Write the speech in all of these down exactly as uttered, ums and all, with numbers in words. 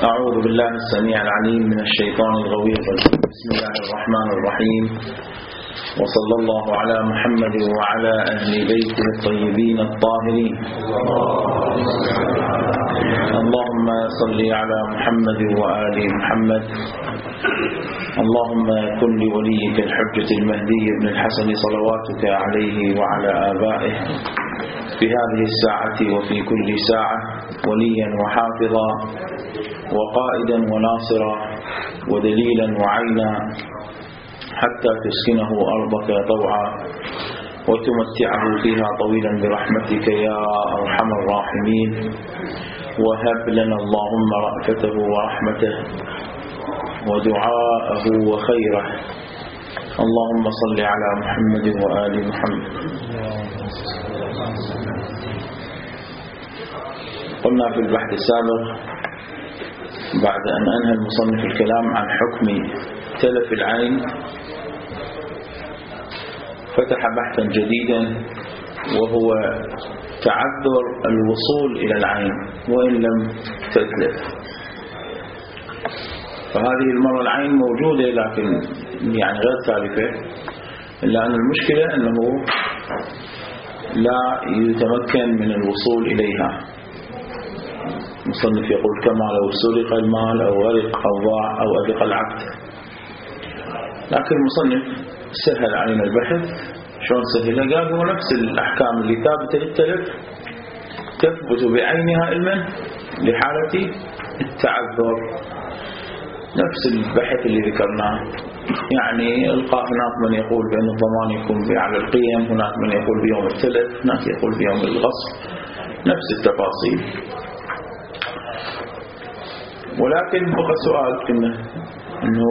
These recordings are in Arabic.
أعوذ بالله السميع العليم من الشيطان الغوي الرجيم. بسم الله الرحمن الرحيم، وصلى الله على محمد وعلى أهل بيته الطيبين الطاهرين. اللهم صل على محمد وآل محمد. اللهم كن لوليك الحجة المهدي بن الحسن صلواتك عليه وعلى آبائه في هذه الساعة وفي كل ساعة وليا وحافظا وقائدا وناصرا ودليلا وعينا، حتى تسكنه أرضك طوعا وتمتعه فيها طويلا برحمتك يا أرحم الراحمين. وهب لنا اللهم رأفته ورحمته ودعاءه وخيره. اللهم صل على محمد وآل محمد. قلنا في البحث السابق بعد أن أنهى المصنف الكلام عن حكم تلف العين، فتح بحثا جديدا وهو تعذر الوصول إلى العين وإن لم تتلف. فهذه المرة العين موجودة لكن يعني غير تالفة، إلا أن المشكلة أنه لا يتمكن من الوصول إليها. المصنف يقول كما لو سرق المال أو غرق أو ضاع أو أدق العبد. لكن المصنف سهل علينا البحث. شلون سهل؟ قال هو نفس الأحكام اللي ثابتة للتلف تثبت بعينها علما لحالة التعذر، نفس البحث اللي ذكرناه. يعني القاء هناك من يقول بأن الضمان يكون على القيم، هناك من يقول بيوم التلف، هناك يقول بيوم الغصب، نفس التفاصيل. ولكن بقى سؤال كنا انه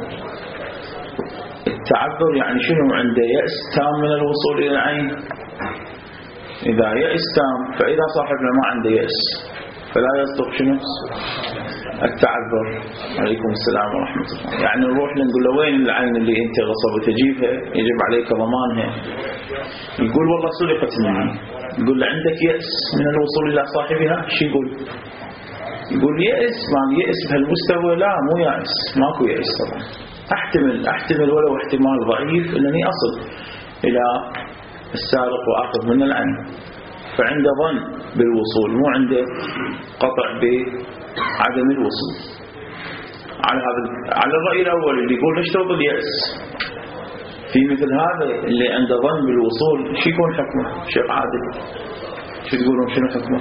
التعذر يعني شنو؟ عنده يأس تام من الوصول الى العين. اذا يأس تام، فاذا صاحبنا ما عنده يأس فلا يصدق شنو؟ التعذر. عليكم السلام ورحمة الله. يعني نروح نقول له وين العين اللي انت غصبت تجيبها يجب عليك ضمانها؟ يقول والله سرقت مني. يقول له عندك يأس من الوصول الى صاحبها؟ شو يقول؟ يقول يأس. ما يأس بهالمستوى؟ لا، مو يأس، ماكو يأس طبعا. احتمل احتمل ولو احتمال ضعيف انني اصل الى السارق واخذ من العين. فعنده ظن بالوصول، مو عنده قطع بعدم الوصول. على هذا على الرأي الاول اللي يقول نشترط اليأس في مثل هذا اللي عنده ظن بالوصول، شو يكون حكمه؟ شيخ عادل شو تقولون؟ شنو حكمه؟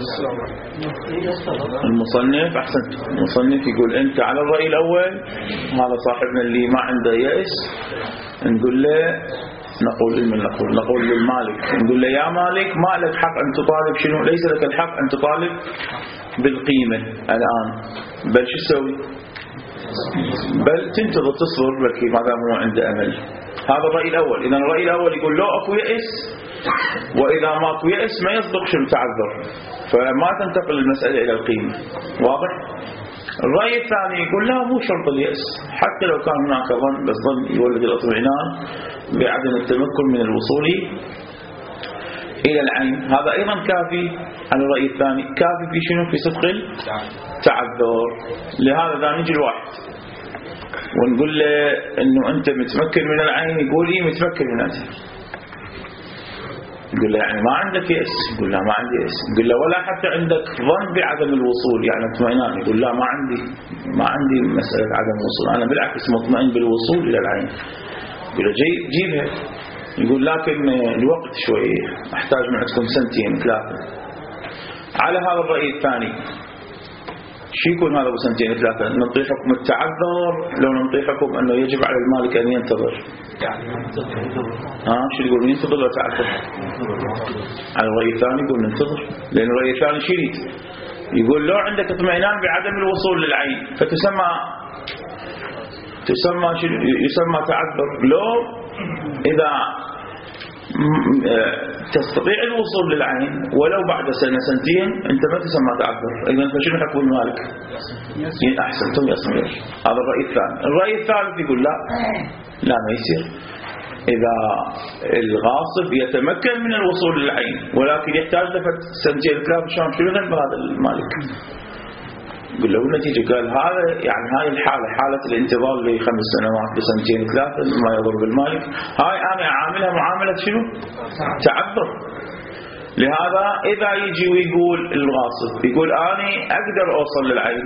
المصنف احسن المصنف يقول انت على الرأي الاول هذا صاحبنا اللي ما عنده يأس، نقول له نقول لمن نقول نقول للمالك، نقول له يا مالك ما لك حق ان تطالب شنو؟ ليس لك الحق ان تطالب بالقيمة الان، بل شو تسوي؟ بل تنتظر تصبر بلكي ما دام هو عنده امل. هذا الرأي الاول. اذا الرأي الاول يقول لو اكو يأس، وإذا ماكو يأس ما يصدق شنو تعذر، فما تنتقل المسألة إلى القيمة. واضح؟ الرأي الثاني يقول لا، مو شرط اليأس، حتى لو كان هناك ظن، بس ظن يولد الاطمئنان بعدم التمكن من الوصول إلى العين. هذا أيضا كافي على الرأي الثاني، كافي في شنو؟ في صدق التعذر. لهذا إذا نجي الواحد ونقول له إنه أنت متمكن من العين، يقول إيه متمكن من العين. يقول له يعني ما عندك يأس؟ يقول لا ما عندي يأس. يقول له ولا حتى عندك ظن بعدم الوصول يعني اطمئنان؟ يقول لا ما عندي ما عندي مسألة عدم الوصول، أنا بالعكس مطمئن بالوصول إلى العين. يقول له جيب جيبها. يقول لكن الوقت شوي، أحتاج من عندكم سنتين ثلاثة. على هذا الرأي الثاني شو يكون هذا بسنتين ثلاثة؟ نعطي حكم التعذر لو نعطي حكم أنه يجب على المالك أن ينتظر؟ ها شو يقول؟ ينتظر ولا تعذر؟ على الرأي الثاني يقول ننتظر، لأن الرأي الثاني شو يريد؟ يقول لو عندك اطمئنان بعدم الوصول للعين فتسمى تسمى يسمى تعذر. لو إذا تستطيع الوصول للعين ولو بعد سنة سنتين أنت ما تسمى تعذر. إذا فشنو حكم المالك؟ أحسنتم يا صغير. هذا الرأي الثاني. الرأي الثالث يقول لا لا ما يصير. إذا الغاصب يتمكن من الوصول للعين ولكن يحتاج لفت سنتين ثلاث شهور، شنو ذنب هذا المالك؟ قل له النتيجة. قال هذا يعني هاي الحالة حالة الانتظار لخمس سنوات بسنتين ثلاثة ما يضر بالمالك، هاي أنا أعاملها معاملة شنو؟ تعذر. لهذا إذا يجي ويقول الغاصب يقول أنا أقدر أوصل للعين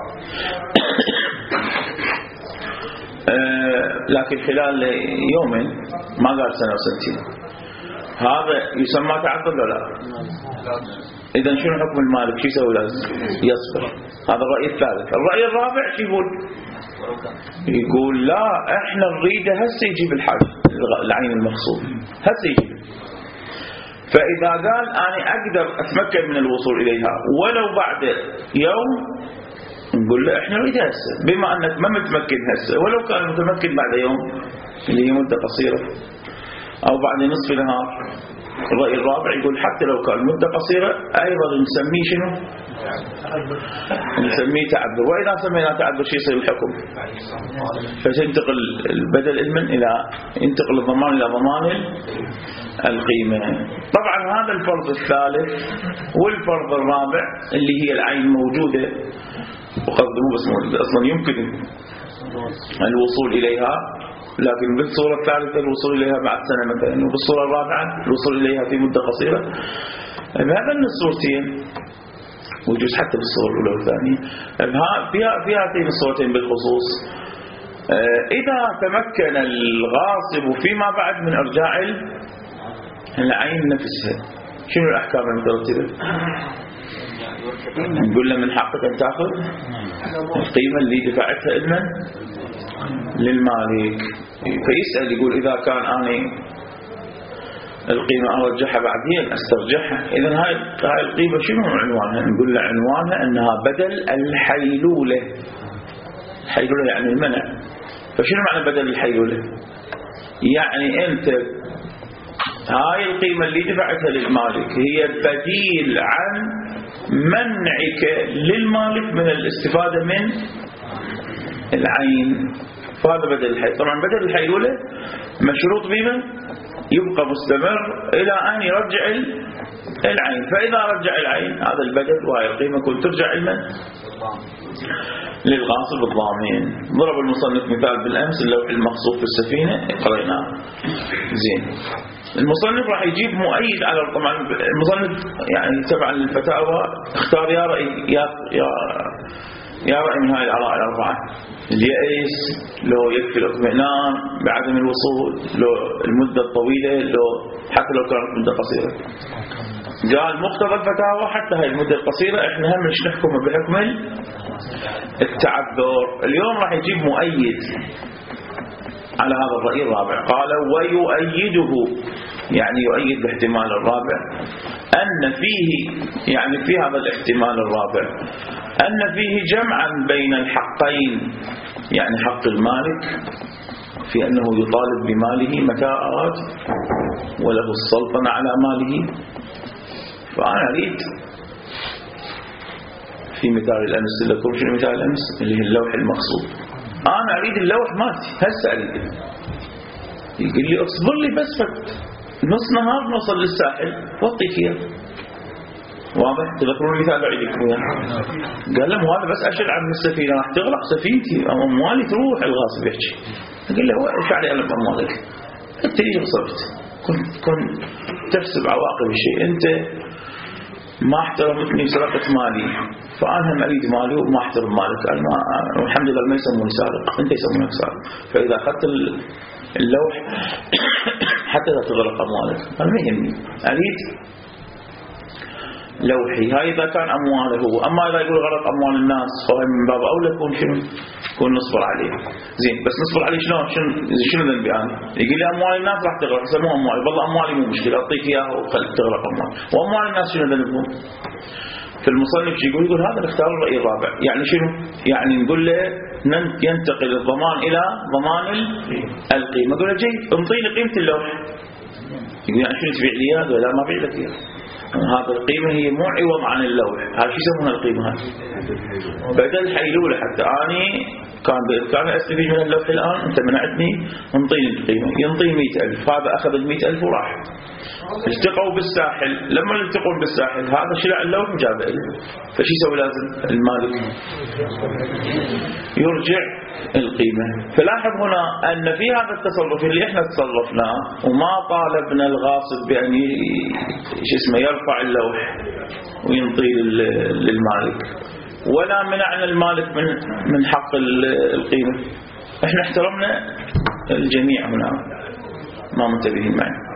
لكن خلال يومين ما قال سنة وسنتين، هذا يسمى تعذر ولا لا؟ إذا شنو حكم المالك؟ شو يسوي؟ لازم يصبر. هذا الرأي الثالث. الرأي الرابع شو يقول؟ يقول لا احنا نريده هسه يجيب الحاج العين المغصوب هسه يجيب. فإذا قال أنا أقدر أتمكن من الوصول إليها ولو بعد يوم، نقول له احنا نريد هسه، بما أنك ما متمكن هسه ولو كان متمكن بعد يوم اللي هي مدة قصيرة أو بعد نصف نهار. الرأي الرابع يقول حتى لو كان مدة قصيرة أيضا نسميه شنو؟ نسميه تعذر. وإذا سمينا تعذر شو يصير الحكم؟ فتنتقل البدل المن إلى ينتقل الضمان إلى ضمان القيمة. طبعا هذا الفرض الثالث. والفرض الرابع اللي هي العين موجودة وقصد مو بس موجودة أصلا يمكن الوصول إليها، لكن بالصورة الثالثة الوصول إليها بعد سنة مثلا، وبالصورة الرابعة الوصول إليها في مدة قصيرة. بهذا الصورتين ويجوز حتى بالصورة الأولى والثانية فيها في هاتين الصورتين بالخصوص إذا تمكن الغاصب فيما بعد من إرجاع العين نفسها، شنو الأحكام المترتبة؟ نقول له من حقك أن تأخذ القيمة اللي دفعتها لمن؟ للمالك. فيسأل يقول إذا كان أنا القيمة أرجحها بعدين أسترجحها، إذا هاي هاي القيمة شنو عنوانها؟ نقول له عنوانها أنها بدل الحيلولة. الحيلولة يعني المنع. فشنو معنى بدل الحيلولة؟ يعني أنت هاي القيمة اللي دفعتها للمالك هي بديل عن منعك للمالك من الاستفادة من العين، فهذا بدل الحيلولة. طبعا بدل الحيلولة مشروط بما يبقى مستمر إلى أن يرجع العين. فإذا رجع العين هذا البدل وهي القيمة كل ترجع لمن؟ للغاصب الضامن. ضرب المصنف مثال بالأمس اللوح المقصوف في السفينة قريناه. زين. المصنف راح يجيب مؤيد على طبعا المصنف يعني تبعا للفتاوى اختار يا رأي يا يا يا رأي من هاي الآراء الأربعة. اليأس لو يكفي الاطمئنان بعدم الوصول، لو المدة الطويلة، لو حتى لو كانت مدة قصيرة. قال مقتضى الفتاوى حتى هاي المدة القصيرة احنا هم مش نحكم بحكم التعذر. اليوم راح يجيب مؤيد على هذا الرأي الرابع. قال ويؤيده يعني يؤيد الاحتمال الرابع أن فيه يعني في هذا الاحتمال الرابع أن فيه جمعا بين الحقين، يعني حق المالك في أنه يطالب بماله متى أراد وله السلطنة على ماله. فأنا أريد في مثال الأمس لكم شنو مثال الأمس اللي هي اللوح المقصود، أنا أريد اللوح مالتي هسه أريد. يقول لي اصبر لي بس فت نص نهار نوصل للساحل وأعطيك إياه. واضح؟ تذكرون المثال بعيد لكم يعني. قال له هذا بس أشل عن السفينة راح تغرق سفينتي أموالي تروح. الغاصب يحكي قال له هو إيش علي أنا بأموالك؟ أنت ليش غصبت؟ كنت كنت تحسب عواقب الشيء. أنت ما احترمتني سرقت مالي فأنا هم أريد مالي وما احترم مالك. أنا والحمد لله ما يسموني سارق، أنت يسمونك سارق. فإذا أخذت اللوح حتى لا تغرق أموالك أنا ما يهمني، أريد لوحي. هاي إذا كان أمواله. أما إذا يقول غرق أموال الناس فهي من باب أولى يكون شنو؟ يكون نصبر عليه. زين بس نصبر عليه شنو؟ شنو شنو ذنبي أنا؟ يقول لي أموال الناس راح تغرق، سموها أموالي، والله أموالي مو مشكلة أعطيك إياها وخل تغرق أموال. وأموال الناس شنو ذنبهم؟ في المصنف شو يقول؟ يقول هذا الاختيار الرأي الرابع. يعني شنو؟ يعني نقول له ينتقل الضمان إلى ضمان القيمة. نقول له جيد انطيني قيمة اللوح. يقول يعني شنو تبيع لي هذا؟ لا ما بيع لك إياه. هذا القيمة هي مو عوض عن اللوح. هذا شو يسمونها القيمة هذه؟ بدل حيلولة. حتى أني كان بإمكاني أستفيد من اللوح الآن، أنت منعتني انطيني القيمة، ينطيه مئة ألف، هذا أخذ المئة ألف وراح. التقوا بالساحل، لما يلتقون بالساحل هذا شلع اللوح وجابه له، فشي يسوي لازم المالك؟ يرجع القيمة. فلاحظ هنا أن في هذا التصرف اللي احنا تصرفناه وما طالبنا الغاصب بأن اسمه يرفع اللوح وينطي للمالك، ولا منعنا المالك من من حق القيمة. احنا احترمنا الجميع هنا، ما منتبهين معي.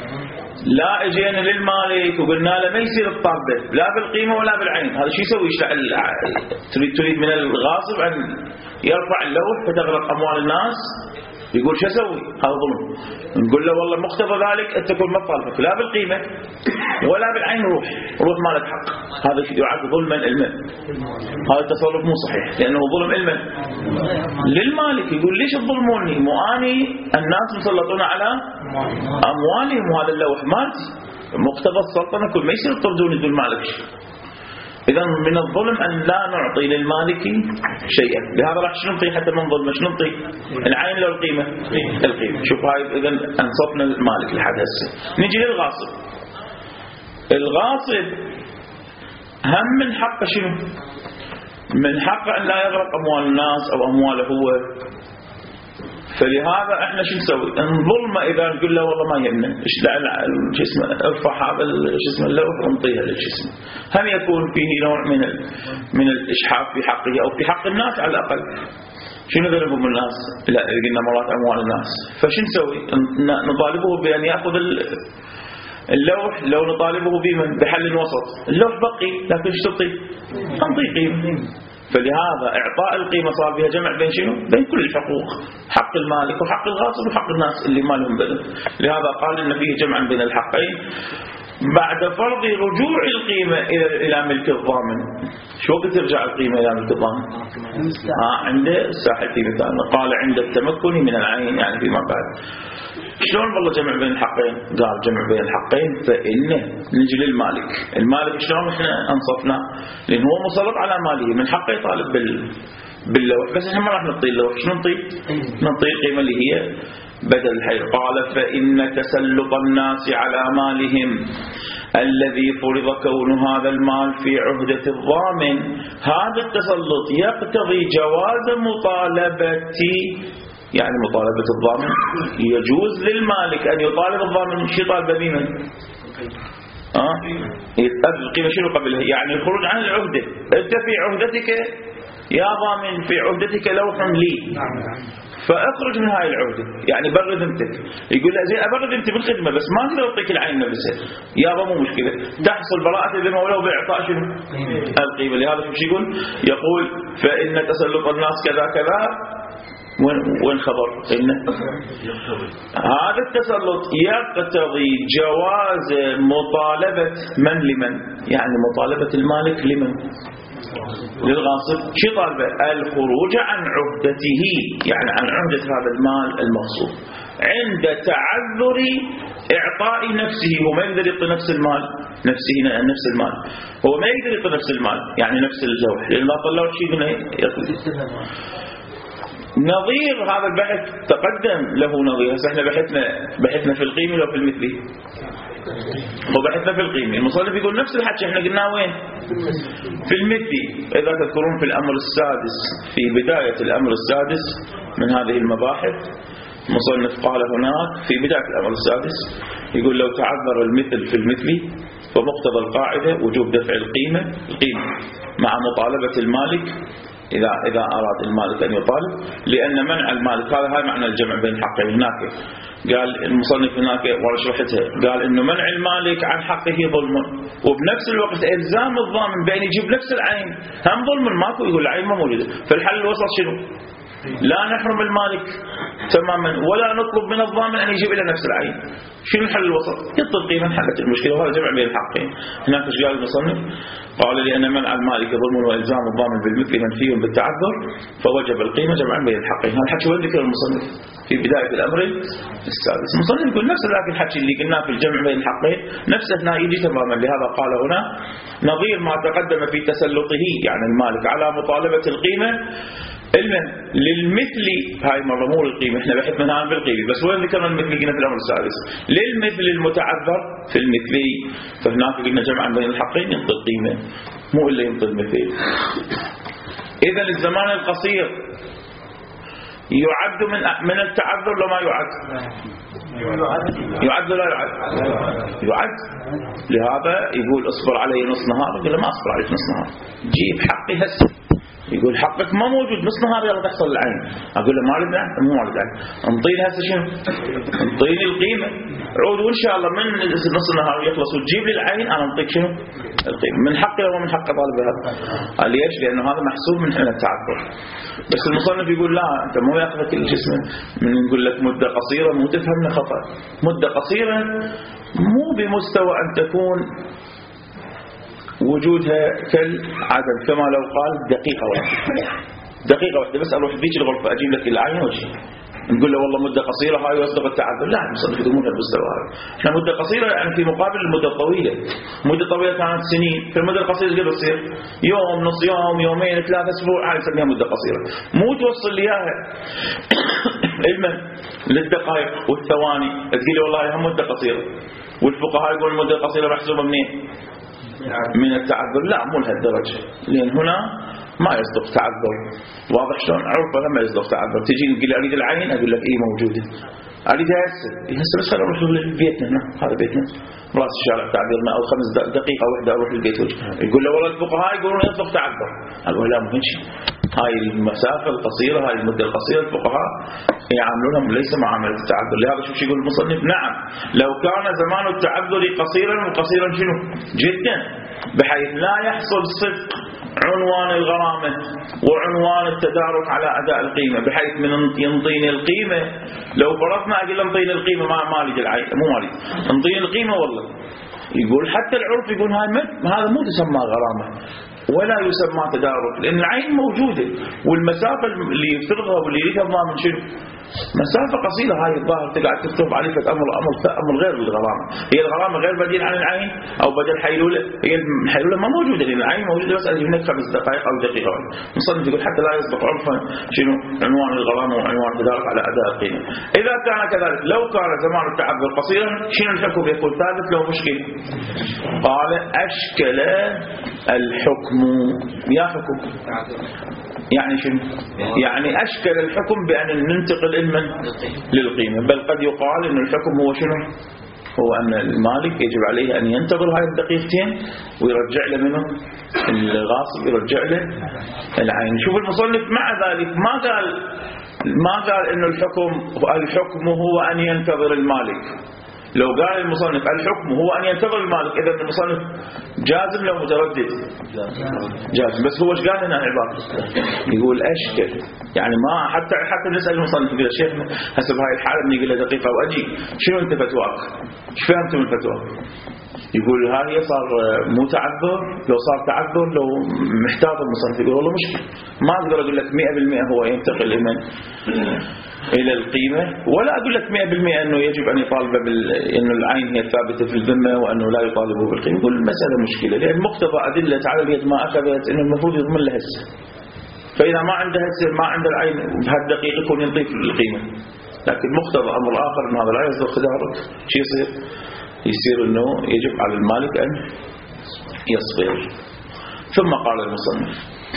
لا اجينا للمالك وقلنا له ما يصير الطابة لا بالقيمة ولا بالعين. هذا شو يسوي؟ تريد تريد من الغاصب أن يرفع اللوح فتغرق أموال الناس، يقول شو أسوي؟ هذا ظلم. نقول له والله مقتضى ذلك أن تكون ما طالبك لا بالقيمة ولا بالعين، روح روح مالك حق. هذا يعد ظلما علما. هذا التصرف مو صحيح لأنه ظلم علما للمالك. يقول ليش تظلموني؟ مو أني الناس مسلطون على أموالهم وهذا اللوح مالتي، مقتضى السلطنة كل ما يصير تطردوني دون مالك. إذا من الظلم أن لا نعطي للمالك شيئا. لهذا راح شنو نعطي حتى من ظلم؟ شنو نعطي؟ العين لو القيمة؟ القيمة. شوف هاي إذا أنصفنا المالك لحد هسه. نجي للغاصب. الغاصب هم من حقه شنو؟ من حقه أن لا يغرق أموال الناس أو أمواله هو. فلهذا احنا شو نسوي؟ نظلمه اذا نقول له والله ما يهمنا، ايش شو اسمه ارفع هذا شو اسمه اللوح وانطيها للشو اسمه. هم يكون فيه نوع من من الاشحاف في حقه او في حق الناس على الاقل. شنو ذنبهم الناس؟ لا قلنا مرات اموال الناس. فشو نسوي؟ نطالبه بان ياخذ اللوح. لو نطالبه بمن؟ بحل الوسط. اللوح بقي لكن ايش تعطي؟ انطي قيمه. فلهذا إعطاء القيمة صار بها جمع بين شنو؟ بين كل الحقوق، حق المالك وحق الغاصب وحق الناس اللي ما لهم بدل. لهذا قال إن فيه جمعا بين الحقين بعد فرض رجوع القيمة إلى ملك الضامن. شو وقت ترجع القيمة إلى ملك الضامن؟ آه عند الساحل في مثال قال عند التمكن من العين، يعني فيما بعد. شلون والله جمع بين الحقين؟ قال جمع بين الحقين فإنه نجي للمالك. المالك شلون احنا انصفنا؟ لأنه هو مسلط على ماله، من حقه يطالب بال باللوح، بس احنا ما راح نعطيه اللوح. شنو نعطيه؟ نعطيه القيمة اللي هي بدل الحيل. قال فإن تسلط الناس على مالهم الذي فرض كون هذا المال في عهدة الضامن، هذا التسلط يقتضي جواز مطالبة، يعني مطالبة الضامن. يجوز للمالك أن يطالب الضامن شيء طالبه بمن؟ آه؟ القيمة شنو قبلها؟ يعني الخروج عن العهدة. أنت في عهدتك يا ضامن، في عهدتك لوح لي، فاخرج من هاي العهدة، يعني بر ذمتك. يقول له زين أبر ذمتي بالخدمة بس ما أقدر أعطيك العين نفسها، يابا مو مشكلة، تحصل براءة الذمة ولو بإعطاء شنو؟ القيمة. لهذا شو يقول؟ يقول فإن تسلط الناس كذا كذا. وين خبر؟ إنه هذا التسلط يقتضي جواز مطالبة من لمن؟ يعني مطالبة المالك لمن؟ للغاصب. شو طالبه؟ الخروج عن عهدته، يعني عن عهدة هذا المال المغصوب عند تعذر إعطاء نفسه. هو ما يقدر يعطي نفس المال نفسه نفس المال هو ما يقدر يعطي نفس المال، يعني نفس الجوح، لأن ما طلعوا شيء هنا يعطي. نظير هذا البحث تقدم له نظير. هسه احنا بحثنا بحثنا في القيمة لو في المثلي؟ وبحثنا في القيمة. المصنف يقول نفس الحكي احنا قلنا وين؟ في المثلي. إذا تذكرون في الأمر السادس، في بداية الأمر السادس من هذه المباحث، المصنف قال هناك في بداية الأمر السادس يقول لو تعذر المثل في المثلي فمقتضى القاعدة وجوب دفع القيمة القيمة مع مطالبة المالك إذا إذا أراد المالك أن يطالب، لأن منع المالك هذا هذا معنى الجمع بين الحقين. هناك قال المصنف هناك ورا شرحتها، قال إنه منع المالك عن حقه ظلم، وبنفس الوقت إلزام الضامن بأن يجيب نفس العين هم ظلم. ماكو، يقول العين ما موجودة. فالحل الوسط شنو؟ لا نحرم المالك تماما ولا نطلب من الضامن أن يجيب إلى نفس العين. شنو الحل الوسط؟ يطلب قيمة حلت المشكلة، وهذا جمع بين الحقين. هناك ايش قال المصنف؟ قال لأن منع المالك ظلم وإلزام الضامن بالمثل منفي بالتعذر فوجب القيمة جمعا بين الحقين. هذا الحكي وين ذكر المصنف؟ في بداية الأمر السادس. المصنف يقول نفس ذاك الحكي اللي قلناه في الجمع بين الحقين نفسه هنا يجي تماما. لهذا قال هنا نظير ما تقدم في تسلطه يعني المالك على مطالبة القيمة علما للمثل. هاي مرة مو القيمة، احنا بحث منها بالقيمة، بس وين ذكرنا المثل؟ قلنا في الأمر السادس للمثل المتعذر في المثلي، فهناك قلنا جمعا بين الحقين ينطي القيمة مو إلا ينطي المثل. إذا الزمان القصير يعد من من التعذر لو ما يعد؟ يعد ولا يعد؟ يعد. لهذا يقول اصبر علي نص نهار، يقول له ما اصبر عليك نص نهار، جيب حقي هسه. يقول حقك ما موجود نص نهار يلا تحصل العين. اقول له ما اريد عين، مو اريد عين، انطيني هسه شنو؟ انطيني القيمه، عود وان شاء الله من نص النهار يخلص وتجيب لي العين انا انطيك شنو؟ القيمه. من حقي ولا من حق طالب هذا؟ قال ليش؟ لانه هذا محسوب من حين التعذر. بس المصنف يقول لا، انت مو ياخذك الجسم من نقول لك مده قصيره، مو تفهمنا خطا. مده قصيره مو بمستوى ان تكون وجودها كالعدم، كما لو قال دقيقة واحدة، دقيقة واحدة بس أروح بيك الغرفة أجيب لك العين وجهي، نقول له والله مدة قصيرة هاي يصدق التعذر. لا، المصنف يقول مو المستوى هذا. احنا مدة قصيرة يعني في مقابل المدة الطويلة. مدة طويلة كانت سنين، في المدة القصيرة قد تصير يوم، نص يوم، يومين، ثلاثة أسبوع، هاي نسميها مدة قصيرة. مو توصل لي إياها علما للدقائق والثواني تقول لي والله هم مدة قصيرة، والفقهاء يقولون المدة القصيرة محسوبة منين؟ من التعذر. لا، مو لهالدرجة، لأن هنا ما يصدق تعذر. واضح شلون؟ عرفه لما يصدق تعذر تجي تقول لي اريد العين، اقول لك اي موجوده، اريدها هسه هسه بس خلينا نروح لبيتنا هنا، هذا بيتنا راس الشارع تعذرنا، او خمس دقيقه واحده اروح للبيت وجه. يقول له والله الفقهاء يقولون يصدق تعذر. اقول لا، مو هيك. هاي المسافه القصيره، هاي المده القصيره الفقهاء يعاملونها ليس معامله التعذر. لهذا شوف شو يقول المصنف، نعم لو كان زمان التعذر قصيرا، وقصيرا شنو؟ جدا، بحيث لا يحصل صدق عنوان الغرامة وعنوان التدارك على أداء القيمة، بحيث من ينطيني القيمة لو فرضنا أقول انطيني القيمة ما مالي العين، مو مالي، انطيني القيمة والله. يقول حتى العرف يقول هاي هذا مو تسمى غرامة ولا يسمى تدارك، لأن العين موجودة، والمسافة اللي يفترضها واللي يريدها الضامن شنو؟ مسافة قصيرة. هاي الظاهر تقعد تكتب عليك أمر أمر أمر غير الغرامة. هي الغرامة غير بديل عن العين أو بدل حيلولة، هي الحيلولة ما موجودة لأن العين موجودة بس أجيب لك خمس دقائق أو دقيقة. مصنف يقول حتى لا يصدق عرفا شنو عنوان الغرامة وعنوان التدارك على أداء القيمة. إذا كان كذلك لو كان زمان التعذر قصيرا شنو الحكم؟ يقول ثابت لو مشكل. قال أشكل الحكم. يا حكم يعني شنو؟ يعني أشكل الحكم بأن ننتقل علما للقيمة. بل قد يقال أن الحكم هو شنو؟ هو أن المالك يجب عليه أن ينتظر هاي الدقيقتين ويرجع له منه الغاصب، يرجع له العين. شوف المصنف مع ذلك ما قال ما قال أن الحكم الحكم هو أن ينتظر المالك. لو قال المصنف الحكم هو أن ينتظر المالك، إذا المصنف جازم لو متردد؟ جازم. بس هو ايش قال هنا عبارة؟ يقول أشكل، يعني ما حتى حتى نسأل المصنف يقول شيخنا حسب هاي الحالة بني يقول له دقيقة وأجي شنو أنت فتواك؟ ايش فهمت من الفتوى؟ يقول هاي صار مو تعذر، لو صار تعذر لو محتاج المصنف يقول والله مشكلة، ما أقدر أقول لك مئة بالمئة هو ينتقل من إلى القيمة، ولا أقول لك مئة بالمئة أنه يجب أن يطالب بأن العين هي ثابتة في الذمة وأنه لا يطالبه بالقيمة. يقول المسألة مشكلة، لأن مقتضى أدلة على اليد ما أخذت أنه المفروض يضمن لها هسه، فإذا ما عنده هسه ما عنده العين بهالدقيقة يكون ينطيك القيمة. لكن مقتضى أمر آخر أن هذا لا يصدق تدارك، شو يصير؟ يصير أنه يجب على المالك أن يصبر. ثم قال المصنف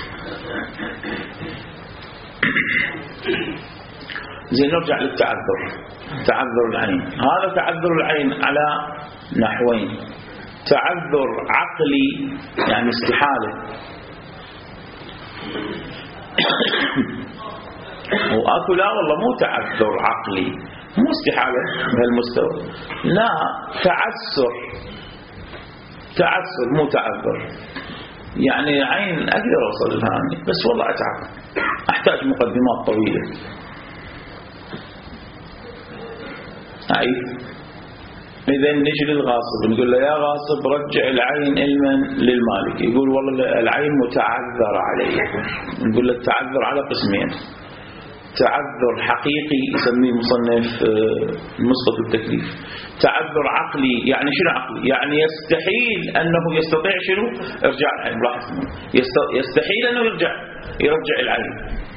زين نرجع للتعذر، تعذر العين. هذا تعذر العين على نحوين: تعذر عقلي يعني استحالة، وأكو لا والله مو تعذر عقلي، مو استحالة بهالمستوى، لا تعسر، تعسر مو تعذر. يعني عين أقدر أوصل لها بس والله أتعب، أحتاج مقدمات طويلة. أي إذا نجي للغاصب نقول له يا غاصب رجع العين علما للمالك، يقول والله العين متعذر علي. نقول له التعذر على قسمين: تعذر حقيقي يسميه المصنف مسقط التكليف. تعذر عقلي يعني شنو عقلي؟ يعني يستحيل أنه يستطيع شنو؟ إرجاع العين. لاحظ يستحيل أنه يرجع يرجع العين.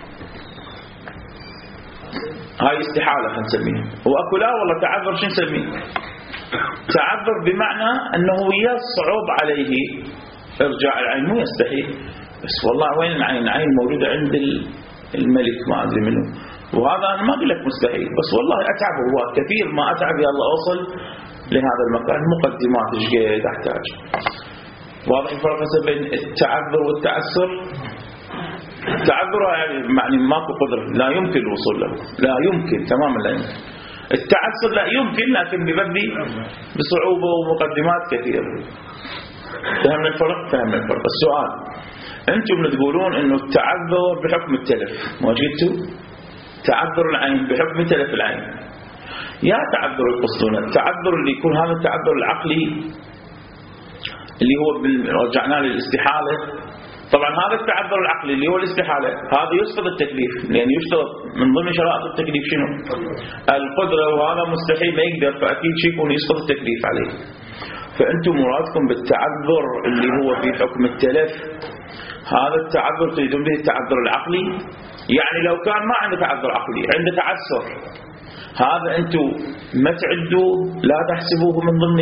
هاي استحالة نسميها. وأكو لا والله تعذر شو نسميه؟ تعذر بمعنى أنه يصعب عليه إرجاع العين، مو يستحيل. بس والله وين العين؟ العين موجودة عند الملك ما أدري منه، وهذا أنا ما أقول لك مستحيل، بس والله أتعب هو كثير ما أتعب يلا أوصل لهذا المكان. مقدمات إيش قد أحتاج. واضح الفرق بين التعذر والتعسر؟ التعذر يعني ماكو قدرة، لا يمكن الوصول له، لا يمكن تماما لا يمكن. التعسر لا يمكن لكن ببدي بصعوبة ومقدمات كثيرة. فهمنا الفرق؟ فهمنا الفرق. السؤال أنتم تقولون إنه التعذر بحكم التلف، ما قلتوا؟ تعذر العين بحكم تلف العين. يا تعذر القسطونة، التعذر اللي يكون هذا التعذر العقلي اللي هو رجعنا للاستحالة. طبعا هذا التعذر العقلي اللي هو الاستحالة هذا يسقط التكليف، لأن يشترط من ضمن شرائط التكليف شنو؟ القدرة، وهذا مستحيل ما يقدر، فأكيد شيء يكون يسقط التكليف عليه. فأنتم مرادكم بالتعذر اللي هو في حكم التلف هذا التعذر تريدون به التعذر العقلي؟ يعني لو كان ما عنده تعذر عقلي عنده تعسر، هذا أنتم ما تعدوه لا تحسبوه من ضمن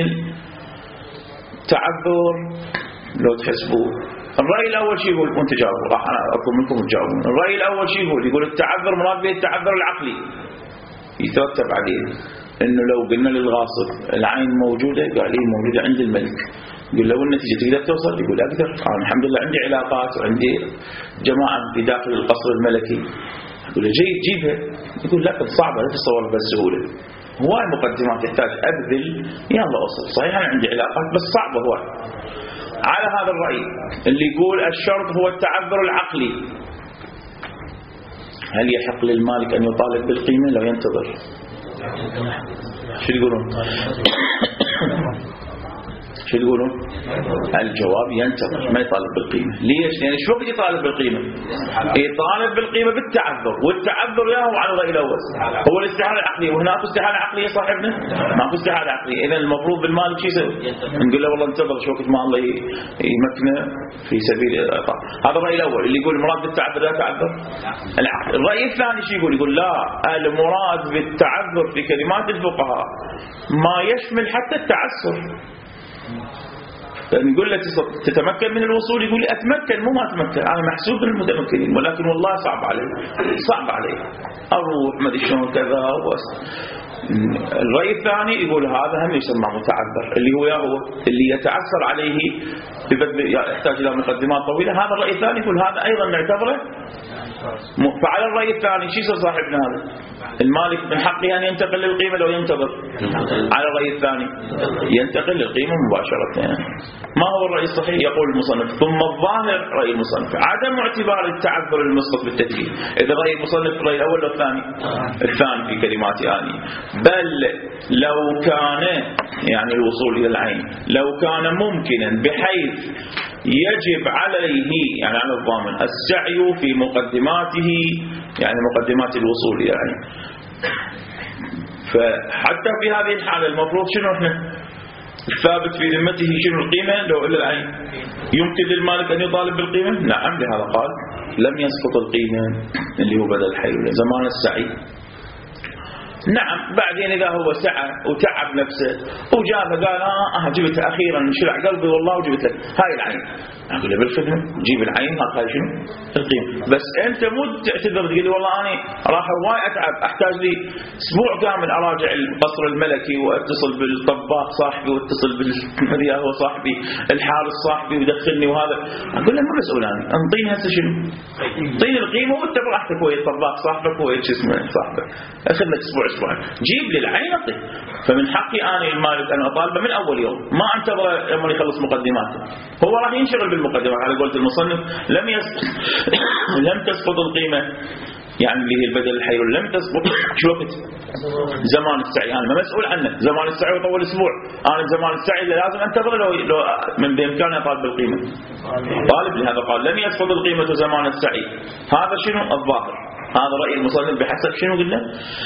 التعذر لو تحسبوه. الرأي الأول شيء يقول وانت جاوبوا، راح أنا أطلب منكم تجاوبون. الرأي الأول شيء يقول يقول التعذر مراد به التعذر العقلي، يترتب عليه إنه لو قلنا للغاصب العين موجودة قال لي موجودة عند الملك، يقول له النتيجة تقدر توصل؟ يقول أقدر، أنا الحمد لله عندي علاقات وعندي جماعة في داخل القصر الملكي. يقول له جيد جيبها، يقول لا صعبة لا تتصور بهالسهولة، هواي مقدمات تحتاج أبذل يلا أوصل. صحيح أنا عندي علاقات بس صعبة هواي. على هذا الرأي اللي يقول الشرط هو التعذر العقلي، هل يحق للمالك أن يطالب بالقيمة لو ينتظر؟ شو يقولون؟ شو يقولون؟ الجواب ينتظر ما يطالب بالقيمة. ليش؟ يعني شو وقت يطالب بالقيمة؟ يطالب بالقيمة بالتعذر، والتعذر يا هو على الرأي الأول هو الاستحالة العقلية، وهناك استحالة عقلية صاحبنا ماكو استحالة عقلية. إذا المفروض بالمالك شو يسوي؟ نقول له والله انتظر شو وقت ما الله يمكنه في سبيل الإعطاء. هذا الرأي الأول اللي يقول المراد بالتعذر لا تعذر العقل. الرأي الثاني شو يقول؟ يقول لا، المراد بالتعذر في كلمات الفقهاء ما يشمل حتى التعسر. نقول لك تتمكن من الوصول، يقول لي أتمكن مو ما أتمكن، أنا محسوب من المتمكنين ولكن والله صعب علي صعب علي أروح ما أدري شلون كذا. الرأي الثاني يقول هذا هم يسمى متعذر، اللي هو هو اللي يتعسر عليه يحتاج إلى مقدمات طويلة. هذا الرأي الثاني يقول هذا أيضا نعتبره. فعلى الرأي الثاني شو يصير صاحبنا هذا؟ المالك من حقه أن ينتقل للقيمة لو ينتظر. على الرأي الثاني ينتقل للقيمة مباشرة. ما هو الرأي الصحيح؟ يقول المصنف ثم الظاهر رأي المصنف عدم اعتبار التعذر المسقط بالتكليف. إذا رأي المصنف الرأي الأول أو الثاني؟ الثاني في كلمات آني. بل لو كان يعني الوصول إلى العين لو كان ممكنا بحيث يجب عليه يعني على الضامن السعي في مقدماته، يعني مقدمات الوصول إلى العين. فحتى في هذه الحالة المفروض شنو احنا الثابت في ذمته شنو القيمة لو إلى العين؟ يمكن للمالك أن يطالب بالقيمة؟ نعم، لهذا قال لم يسقط القيمة اللي هو بدل الحي زمان السعي. نعم، بعدين إذا هو سعى وتعب نفسه وجابه قال آه جبت أخيرا شرع قلبي والله وجبت لك هاي العين، أقول له بالخدمة جيب العين هاي شنو القيمة. بس أنت مو تعتذر تقول لي والله أنا راح هواي أتعب أحتاج لي أسبوع كامل أراجع القصر الملكي وأتصل بالطباخ صاحبي وأتصل بالمذيع هو صاحبي الحارس صاحبي ويدخلني وهذا. أقول له ما مسؤول أنا، أنطيني هسه شنو؟ أنطيني القيمة وأنت براحتك ويا الطباخ صاحبك ويا شو اسمه صاحبك، أخذ لك أسبوع أسبوع جيب لي العين أعطي. فمن حقي أنا المالك أن أطالبه من أول يوم، ما أنتظر لما يخلص مقدماته. هو راح ينشغل بالمقدمات على قولة المصنف لم يسقط لم تسقط القيمة يعني اللي هي البدل الحي لم تسقط شو وقت؟ زمان السعي. أنا ما مسؤول عنه، زمان السعي يطول أسبوع، أنا زمان السعي لازم أنتظر لو, لو من بإمكاني أطالب بالقيمة طالب. لهذا قال لم يسقط القيمة زمان السعي. هذا شنو الظاهر. هذا رأي المصنف بحسب شنو قلنا؟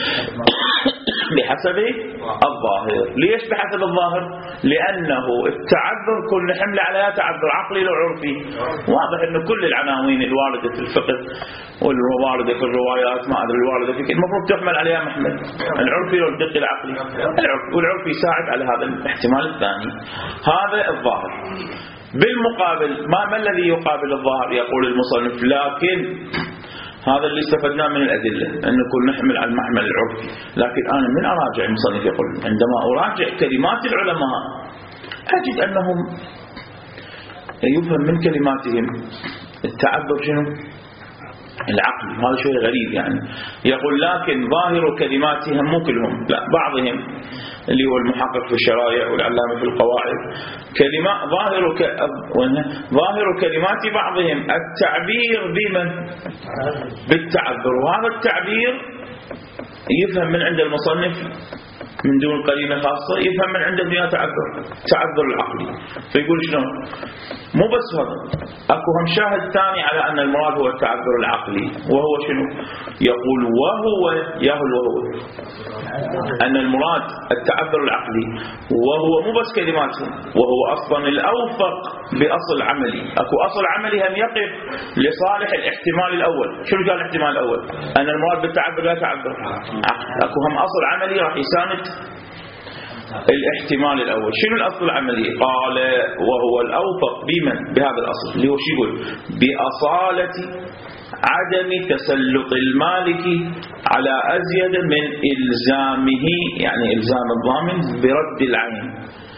بحسب الظاهر. ليش بحسب الظاهر؟ لأنه التعذر كل حمل عليها تعذر عقلي لو عرفي. واضح أن كل العناوين الواردة في الفقه والواردة في الروايات ما أدري الواردة في المفروض تحمل عليها محمل العرفي لو الدقي العقلي. العرفي والعرفي يساعد على هذا الاحتمال الثاني. هذا الظاهر. بالمقابل ما, ما الذي يقابل الظاهر؟ يقول المصنف لكن هذا اللي استفدناه من الأدلة أن نكون نحمل على المحمل العرفي. لكن أنا من أراجع المصنف يقول عندما أراجع كلمات العلماء أجد أنهم يفهم من كلماتهم التعذر شنو؟ العقل. هذا شيء غريب يعني. يقول لكن ظاهر كلماتهم مو كلهم، لا بعضهم اللي هو المحقق في الشرائع والعلامة في القواعد كلمات ظاهر ك... ظاهر كلمات بعضهم التعبير بمن؟ بالتعذر. وهذا التعبير يفهم من عند المصنف من دون قرينة خاصة، يفهم من عند ابن تعذر تعذر العقلي. فيقول شنو؟ مو بس هذا، اكو هم شاهد ثاني على ان المراد هو التعذر العقلي، وهو شنو؟ يقول وهو ياهل وهو ان المراد التعذر العقلي، وهو مو بس كلماتهم، وهو اصلا الاوفق باصل عملي. اكو اصل عملي هم يقف لصالح الاحتمال الاول. شنو قال الاحتمال الاول؟ ان المراد بالتعذر لا تعذر عقل. اكو هم اصل عملي راح يساند الاحتمال الأول. شنو الأصل العملي؟ قال وهو الأوفق بمن؟ بهذا الأصل اللي هو شو يقول؟ بأصالة عدم تسلط المالك على أزيد من إلزامه، يعني إلزام الضامن برد العين.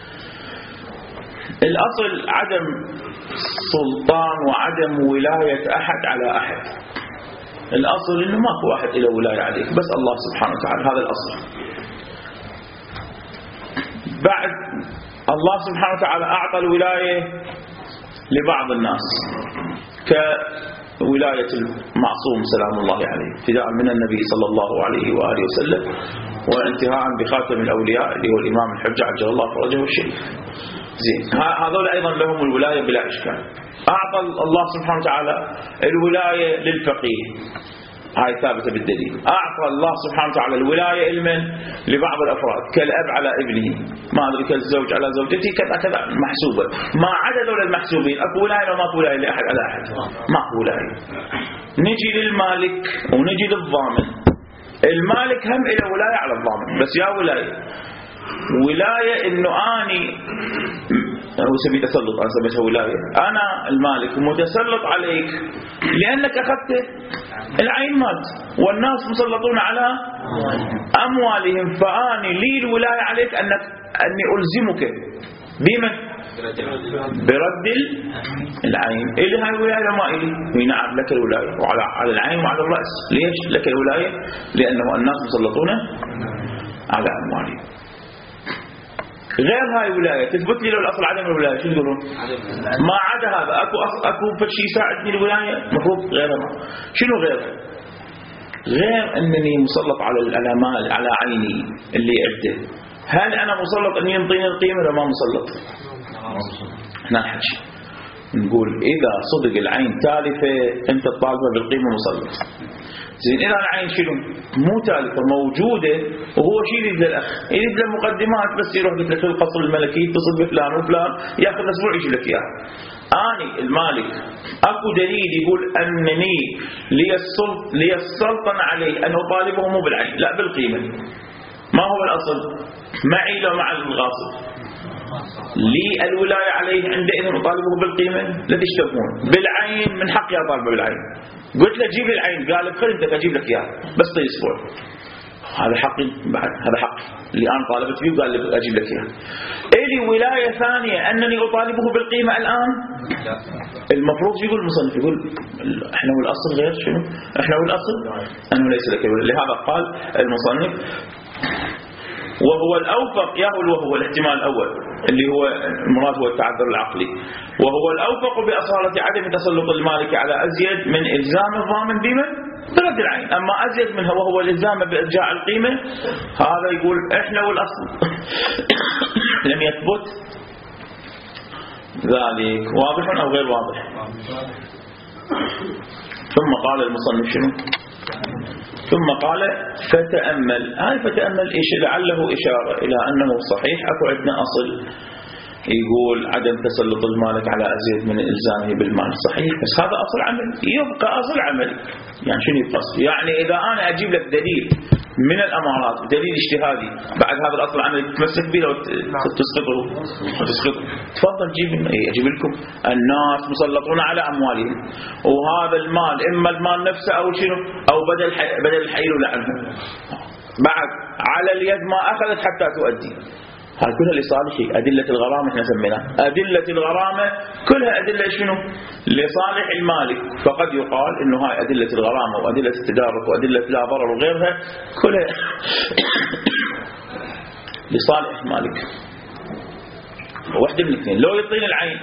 الأصل عدم سلطان وعدم ولاية أحد على أحد. الأصل إنه ماكو واحد إلى ولاية عليك، بس الله سبحانه وتعالى. هذا الأصل. بعد الله سبحانه وتعالى أعطى الولاية لبعض الناس كولاية المعصوم سلام الله عليه ابتداء من النبي صلى الله عليه وآله وسلم وانتهاء بخاتم الأولياء اللي هو الإمام الحجة عجل الله فرجه الشريف. زين، هذول أيضا لهم الولاية بلا إشكال. أعطى الله سبحانه وتعالى الولاية للفقيه، هاي ثابتة بالدليل. أعطى الله سبحانه وتعالى الولاية لمن؟ لبعض الأفراد كالأب على ابنه، ما أدري كالزوج على زوجته، كذا كذا محسوبة. ما عدا دول المحسوبين أكو ولاية وما أكو ولاية لأحد على أحد، ما أكو ولاية. نجي للمالك ونجي للضامن. المالك هم إلى ولاية على الضامن، بس يا ولاية ولاية إنه أني هو سبي تسلط، أنا سميتها ولاية. أنا المالك متسلط عليك لأنك أخذت العين مالك، والناس مسلطون على أموالهم، فأني لي الولاية عليك أنك أني ألزمك بمن؟ برد العين. إلي هاي الولاية ما إلي؟ نعم لك الولاية، وعلى على العين وعلى الرأس. ليش لك الولاية؟ لأنه الناس مسلطون على أموالهم. غير هاي الولاية تثبت لي لو الأصل عدم الولاية شو تقولون؟ ما عدا هذا أكو أصل أكو فشي يساعدني الولاية مفروض غيرها. ما شنو غيرها؟ غير أنني مسلط على الأمال على عيني اللي عده. هل أنا مسلط أن ينطيني القيمة ولا ما مسلط؟ احنا نحكي نقول إذا صدق العين تالفة أنت تطالبها بالقيمة مسلط. زين، إذا العين شنو؟ مو تالفة موجودة وهو شيء يريد للأخ، يريد له مقدمات بس يروح قلت لك القصر الملكي يتصل بفلان وفلان ياخذ أسبوع يجي لك إياه. أني المالك أكو دليل يقول أنني لي السلط لي السلطنة عليه أن أطالبه مو بالعين لا بالقيمة. ما هو الأصل؟ معي لو مع الغاصب لي الولاية عليه عندئذ أطالبه بالقيمة. لا تشتبهون بالعين من حقي أطالبه بالعين. قلت له جيب العين قال بخلتك أجيب لك إياه بس طي أسبوع. هذا حقي بعد، هذا حقي اللي أنا طالبت فيه وقال لي أجيب لك إياه. إلي ولاية ثانية أنني أطالبه بالقيمة الآن. المفروض يقول المصنف يقول إحنا والأصل غير شنو؟ إحنا والأصل أنه ليس لك. لهذا قال المصنف وهو الأوفق يهول، وهو الاحتمال الأول اللي هو المراد هو التعذر العقلي، وهو الأوفق بأصالة عدم تسلط المالك على أزيد من إلزام الضامن بمن؟ برد العين. أما أزيد منها وهو الإلزام بإرجاع القيمة هذا يقول إحنا والأصل لم يثبت ذلك. واضح أو غير واضح؟ ثم قال المصنف شنو؟ ثم قال فتأمل. هاي فتأمل إيش؟ لعله إشارة إلى أنه صحيح أكو عندنا أصل يقول عدم تسلط المالك على أزيد من إلزامه بالمال، صحيح، بس هذا أصل عمل، يبقى أصل عمل. يعني شنو يبقى؟ يعني إذا أنا أجيب لك دليل من الأمارات دليل اجتهادي بعد هذا الأصل العملي تتمسك به لو تسقطه تسقطه تفضل جيب لنا. إيه أجيب لكم الناس مسلطون على أموالهم، وهذا المال إما المال نفسه أو شنو أو بدل حي... بدل الحيل عنه، بعد على اليد ما أخذت حتى تؤدي. هاي كلها لصالح أدلة الغرامة، احنا سميناها أدلة الغرامة، كلها أدلة شنو؟ لصالح المالك. فقد يقال إنه هاي أدلة الغرامة وأدلة التدارك وأدلة لا ضرر وغيرها كلها لصالح المالك. واحدة من الاثنين، لو يطين العين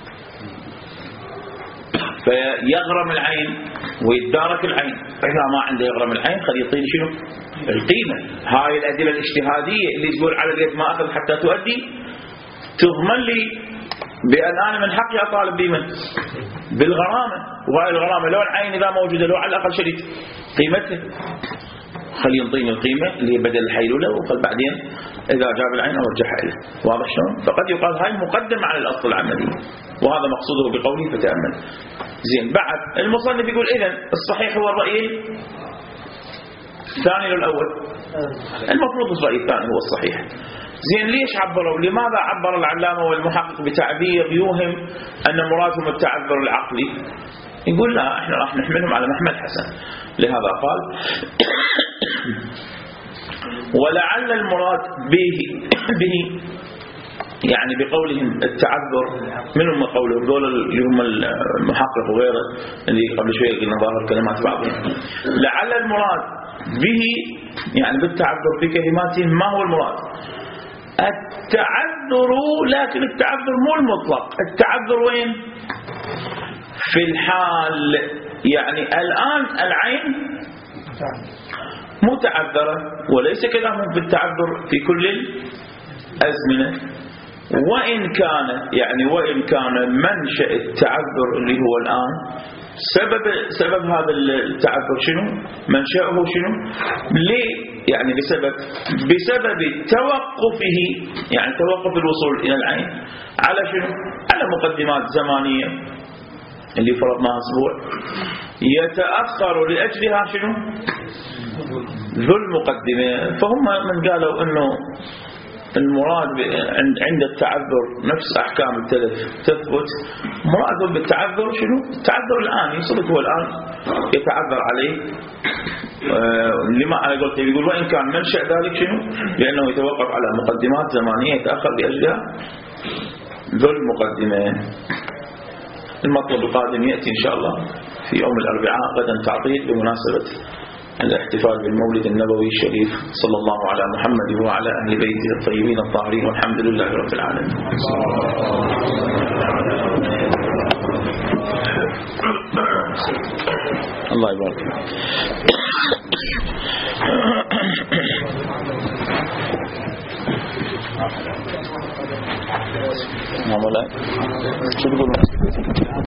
فيغرم العين ويتدارك العين، إذا ما عنده يغرم العين خلي يطين شنو؟ القيمة. هاي الأدلة الاجتهادية اللي تقول على اليد ما أخذ حتى تؤدي تضمن لي بأن أنا من حقي أطالب بمن؟ بالغرامة. وهاي الغرامة لو العين إذا موجودة لو على الأقل شريت قيمتها، خلي ينطيني القيمة اللي هي بدل الحيلولة، وقال بعدين إذا جاب العين أرجعها إليه. واضح شلون؟ فقد يقال هاي مقدم على الأصل العملي، وهذا مقصوده بقوله فتأمل. زين، بعد المصنف يقول إذن الصحيح هو الرأي الثاني للأول، المفروض الرأي الثاني هو الصحيح. زين، ليش عبروا؟ لماذا عبر العلامة والمحقق بتعبير يوهم أن مرادهم التعذر العقلي؟ يقول لا، احنا راح نحملهم على محمل حسن. لهذا قال ولعل المراد به به يعني بقولهم التعذر، من هم قولهم دول اللي هم المحقق وغيره اللي قبل شوي قلنا ظاهر كلمات بعضهم. لعل المراد به يعني بالتعذر بكلماتهم ما هو المراد؟ التعذر، لكن التعذر مو المطلق. التعذر وين؟ في الحال، يعني الآن العين متعذرة وليس كلامهم في التعذر في كل الأزمنة، وإن كان يعني وإن كان منشأ التعذر اللي هو الآن سبب سبب هذا التعذر شنو؟ منشأه شنو؟ ليه؟ يعني بسبب بسبب توقفه، يعني توقف الوصول إلى العين على شنو؟ على مقدمات زمانية اللي فرضناها أسبوع يتأخر لأجلها شنو؟ ذو المقدمة. فهم من قالوا إنه المراد عند التعذر نفس أحكام التلف تثبت، مرادهم بالتعذر شنو؟ التعذر الآن يصدق هو الآن يتعذر عليه. آه لما أنا قلت يقول وإن كان منشأ ذلك شنو؟ لأنه يتوقف على مقدمات زمانية يتأخر لأجلها ذو المقدمة. المطلب القادم يأتي إن شاء الله في يوم الأربعاء غدا تعطيل بمناسبة الاحتفال بالمولد النبوي الشريف صلى الله على محمد وعلى أهل بيته الطيبين الطاهرين، والحمد لله رب العالمين. الله يبارك فيك. شو تقول؟